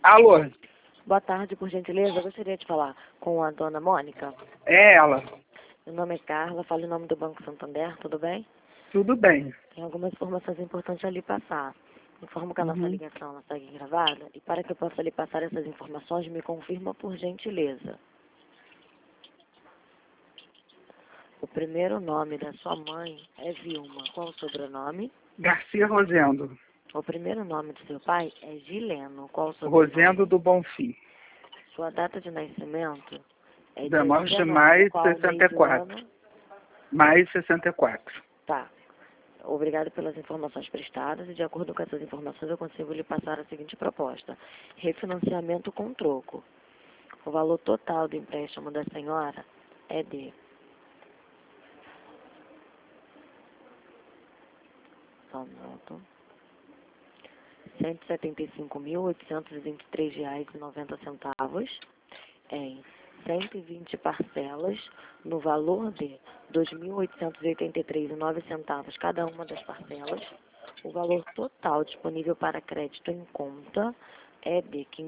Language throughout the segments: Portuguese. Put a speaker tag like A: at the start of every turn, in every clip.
A: Alô,
B: Boa tarde, por gentileza. Eu gostaria de falar com a dona Mônica.
A: é ela.
B: Meu nome é Carla, falo em nome do Banco Santander, tudo bem?
A: Tudo bem.
B: Tem algumas informações importantes a lhe passar. Informo que a nossa
A: Uhum.
B: ligação ela segue gravada e para que eu possa lhe passar essas informações, me confirma por gentileza. O primeiro nome da sua mãe é Vilma. Qual o sobrenome?
A: Garcia Rosendo.
B: O primeiro nome do seu pai é Gileno. Qual o sobrenome?
A: Rosendo do Bonfim.
B: Sua data de nascimento é dia
A: 19 de
B: 19.
A: maio
B: Qual
A: de
B: mês do
A: 64.
B: ano?
A: Maio de 64.
B: Tá. Obrigado pelas informações prestadas e, de acordo com essas informações, eu consigo lhe passar a seguinte proposta. Refinanciamento com troco. O valor total do empréstimo da senhora é de... Só um minuto. R$ 175.823,90 em 120 parcelas no valor de R$ 2.883,09 cada uma das parcelas. O valor total disponível para crédito em conta é de R$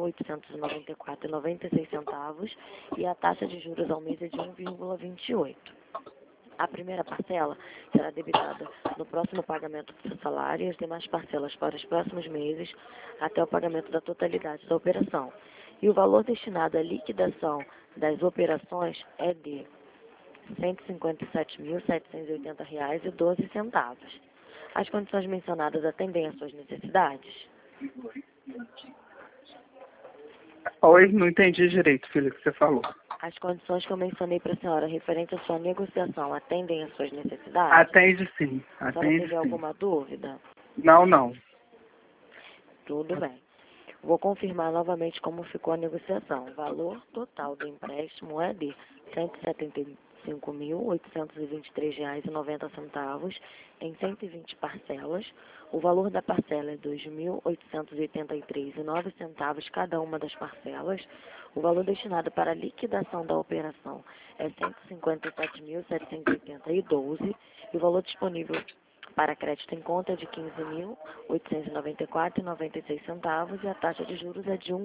B: 15.894,96 e a taxa de juros ao mês é de 1,28. A primeira parcela será debitada no próximo pagamento do seu salário e as demais parcelas para os próximos meses até o pagamento da totalidade da operação. E o valor destinado à liquidação das operações é de R$ 157.780,12. As condições mencionadas atendem às suas necessidades?
A: Oi, não entendi direito, filho, o que você falou.
B: As condições que eu mencionei para a senhora referente à sua negociação atendem às suas necessidades?
A: Atende sim,
B: A senhora
A: atende
B: teve
A: sim.
B: alguma dúvida?
A: Não.
B: Tudo bem. Vou confirmar novamente como ficou a negociação. O valor total do empréstimo é de R$ 175.823,90 em 120 parcelas. O valor da parcela é R$ 2.883,09 cada uma das parcelas. O valor destinado para a liquidação da operação é R$ 157.780,12 e o valor disponível para crédito em conta é de R$ 15.894,96 e a taxa de juros é de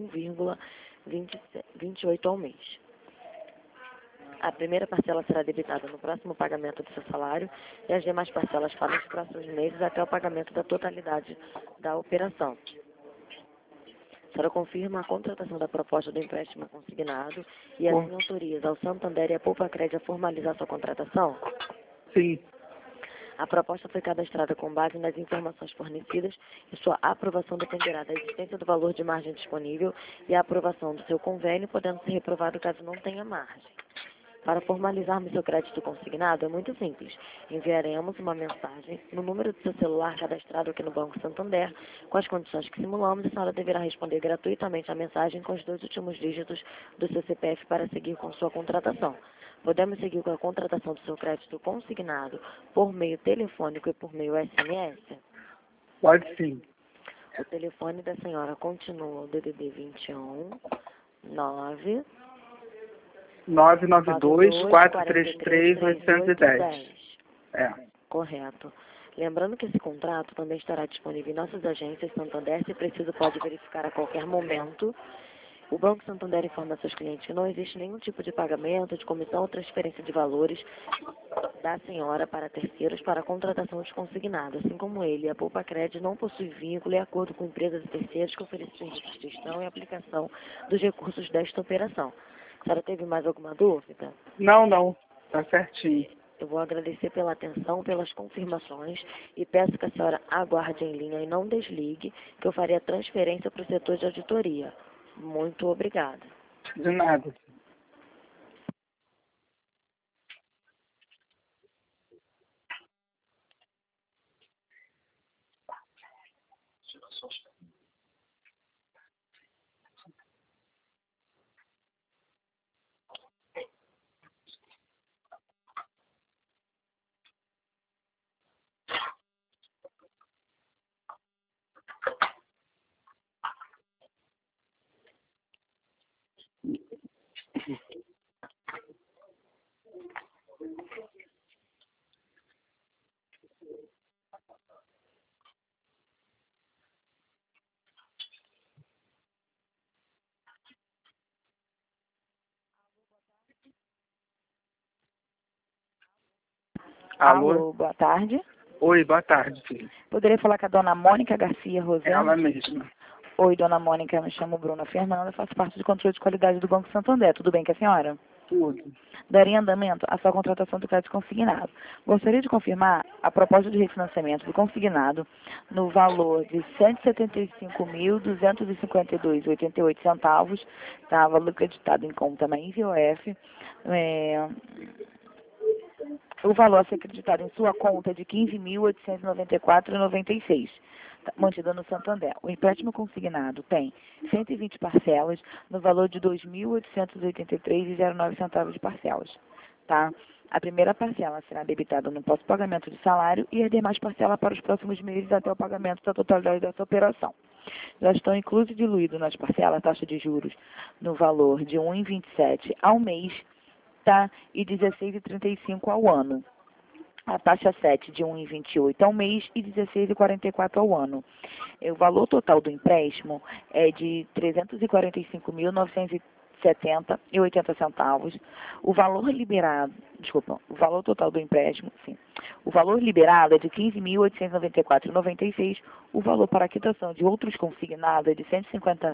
B: 1,28 ao mês. A primeira parcela será debitada no próximo pagamento do seu salário e as demais parcelas para os próximos meses até o pagamento da totalidade da operação. A senhora confirma a contratação da proposta do empréstimo consignado e assim autoriza ao Santander e a Poupa-Crédito a formalizar sua contratação?
A: Sim.
B: A proposta foi cadastrada com base nas informações fornecidas e sua aprovação dependerá da existência do valor de margem disponível e a aprovação do seu convênio, podendo ser reprovado caso não tenha margem. Para formalizarmos seu crédito consignado é muito simples. Enviaremos uma mensagem no número do seu celular cadastrado aqui no Banco Santander com as condições que simulamos e a senhora deverá responder gratuitamente a mensagem com os 2 últimos dígitos do seu CPF para seguir com sua contratação. Podemos seguir com a contratação do seu crédito consignado por meio telefônico e por meio SMS?
A: Pode sim.
B: O telefone da senhora continua o DDD 21 9
A: 992-433-810. É.
B: Correto. Lembrando que esse contrato também estará disponível em nossas agências Santander, se preciso pode verificar a qualquer momento. O Banco Santander informa a seus clientes que não existe nenhum tipo de pagamento, de comissão ou transferência de valores da senhora para terceiros para a contratação de consignado, assim como ele, a Poupa-Crédito não possui vínculo e acordo com empresas e terceiros que oferecem serviços de gestão e aplicação dos recursos desta operação. A senhora teve mais alguma dúvida?
A: Não. Tá certinho.
B: Eu vou agradecer pela atenção, pelas confirmações e peço que a senhora aguarde em linha e não desligue, que eu farei a transferência para o setor de auditoria. Muito obrigada.
A: De nada. Alô?
C: Boa tarde.
A: Oi, boa tarde, filho.
C: Poderia falar com a dona Mônica Garcia Rosendo?
A: Ela mesma.
C: Oi, dona Mônica, me chamo Bruna Fernanda, faço parte do controle de qualidade do Banco Santander. Tudo bem com a senhora?
A: Tudo.
C: Daria andamento à sua contratação do crédito consignado. Gostaria de confirmar a proposta de refinanciamento do consignado no valor de R$ 175.252,88, tá? Valor acreditado em conta na IVOF. O valor a ser acreditado em sua conta é de R$ 15.894,96, mantida no Santander. O empréstimo consignado tem 120 parcelas no valor de R$ 2.883,09 de parcelas. Tá? A primeira parcela será debitada no pós-pagamento de salário e as demais parcelas para os próximos meses até o pagamento da totalidade dessa operação. Já estão inclusos e diluídos nas parcelas a taxa de juros no valor de R$ 1,27 ao mês, tá? E R$ 16,35 ao ano. A taxa 7 de R$ 1,28 ao mês e R$ 16,44 ao ano. O valor total do empréstimo é de R$ 345.970,80. O valor liberado, o valor total do empréstimo, sim. O valor liberado é de R$ 15.894,96. O valor para quitação de outros consignados é de R$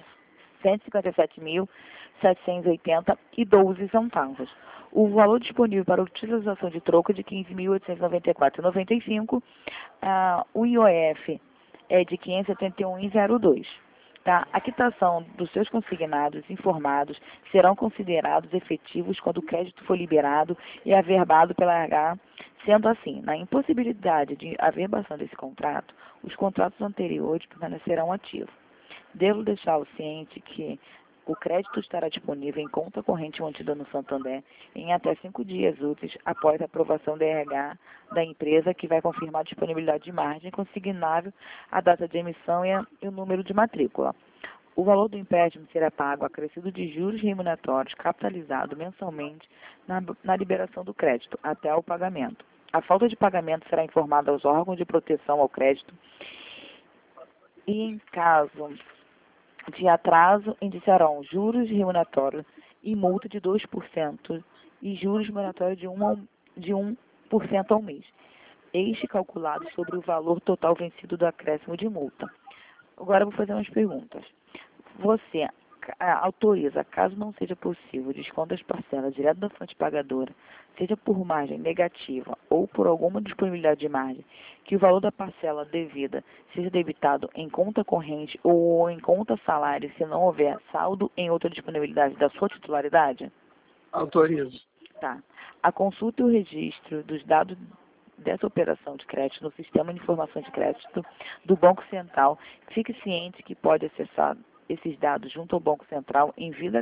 C: 157.780,12. O valor disponível para utilização de troco é de R$ 15.894,95. O IOF é de R$ 571,02. Tá? A quitação dos seus consignados informados serão considerados efetivos quando o crédito for liberado e averbado pela RH. Sendo assim, na impossibilidade de averbação desse contrato, os contratos anteriores permanecerão ativos. Devo deixá-lo ciente que o crédito estará disponível em conta corrente mantida no Santander em até 5 dias úteis após a aprovação da RH da empresa, que vai confirmar a disponibilidade de margem consignável, a data de emissão e o número de matrícula. O valor do empréstimo será pago acrescido de juros remuneratórios capitalizado mensalmente na liberação do crédito até o pagamento. A falta de pagamento será informada aos órgãos de proteção ao crédito e, em caso de atraso, indiciarão juros remuneratórios e multa de 2% e juros remuneratórios de 1% ao mês, este calculado sobre o valor total vencido do acréscimo de multa. Agora eu vou fazer umas perguntas. Você autoriza, caso não seja possível, desconto das parcelas direto da fonte pagadora, seja por margem negativa ou por alguma disponibilidade de margem, que o valor da parcela devida seja debitado em conta corrente ou em conta salário, se não houver saldo em outra disponibilidade da sua titularidade?
A: Autorizo.
C: Tá. A consulta e o registro dos dados dessa operação de crédito no Sistema de Informação de Crédito do Banco Central. Fique ciente que pode acessar esses dados junto ao Banco Central em vida...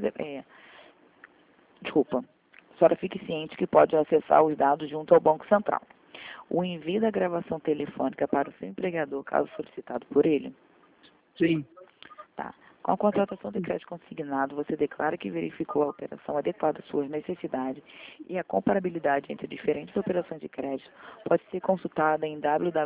C: A senhora fique ciente que pode acessar os dados junto ao Banco Central. O envio da gravação telefônica para o seu empregador, caso solicitado por ele?
A: Sim.
C: Tá. Com a contratação de crédito consignado, você declara que verificou a operação adequada às suas necessidades e a comparabilidade entre diferentes operações de crédito pode ser consultada em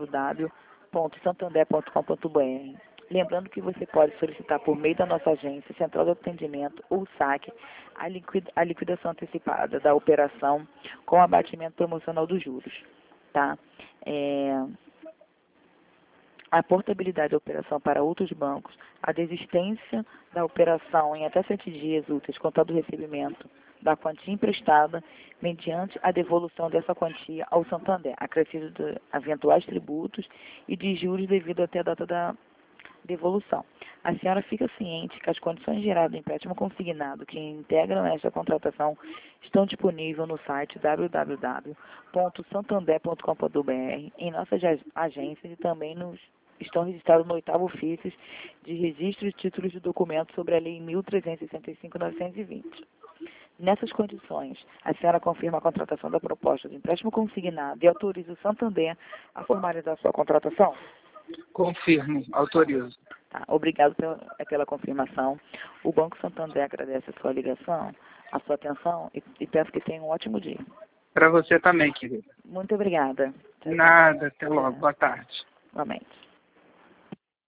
C: www.santander.com.br. Lembrando que você pode solicitar por meio da nossa agência, Central de Atendimento ou SAC, a liquidação antecipada da operação com abatimento promocional dos juros. Tá? A portabilidade da operação para outros bancos, a desistência da operação em até 7 dias úteis, contado o recebimento da quantia emprestada, mediante a devolução dessa quantia ao Santander, acrescido de eventuais tributos e de juros devido até a data da devolução. A senhora fica ciente que as condições gerais do empréstimo consignado que integram esta contratação estão disponíveis no site www.santander.com.br, em nossas agências e também estão registrados no 8º ofício de registro de títulos de documentos sobre a Lei 1.365/920. Nessas condições, a senhora confirma a contratação da proposta de empréstimo consignado e autoriza o Santander a formalizar sua contratação?
A: Confirmo, autorizo.
C: Tá, obrigado pela confirmação. O Banco Santander agradece a sua ligação, a sua atenção e peço que tenha um ótimo dia.
A: Para você também, querida.
C: Muito obrigada.
A: Nada, até logo. Boa tarde.
C: Igualmente.